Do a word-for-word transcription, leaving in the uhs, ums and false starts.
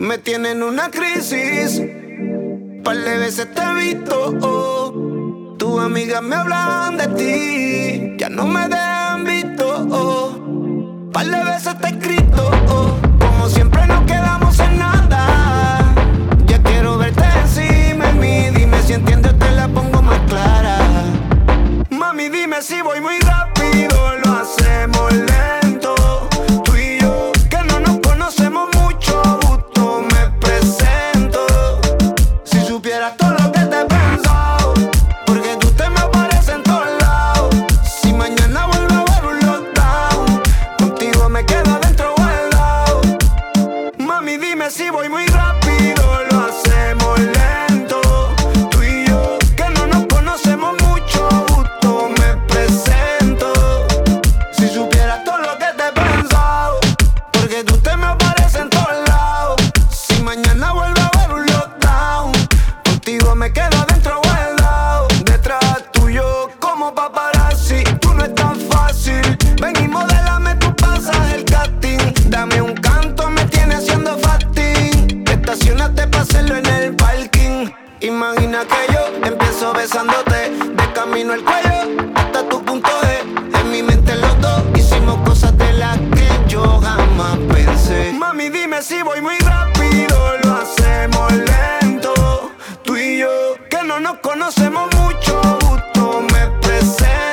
Me tienen una crisis, par de veces te he visto, oh. Tus amigas me hablan de ti, ya no me dejan visto, oh. Par de veces te he escrito, oh. Como siempre nos quedamos en nada. Ya quiero verte encima de mí, dime si entiendes, te la pongo más clara. Mami, dime si voy muy rápido, lo hacemos lento. Tú y yo, que no nos conocemos mucho, justo me presento. Si supieras todo lo que te he pensado, porque tú te me apareces en todos lados. Si mañana vuelve a haber un lockdown, contigo me quedo adentro guardado. Mami, dime si voy muy rápido, lo hacemos lento. Tú y yo, que no nos conocemos mucho, justo me presento. Si supieras todo lo que te he pensado, porque tú te me apareces en todos lados. Si mañana vuelve a haber un lockdown, contigo me quedo adentro guardado. Detrás tuyo como paparazzi, tú no es tan fácil. Ven y modélame, tú pasas el casting. Dame un canto, me tiene haciendo fasting. Estacionate pa' hacerlo en el parking. Imagina que yo empiezo besándote, de camino al cuello hasta tu punto G. En mi mente los dos hicimos cosas de las que yo jamás pensé. Mami, dime si voy muy rápido, lo hacemos lento. Tú y yo, que no nos conocemos mucho, justo me presento.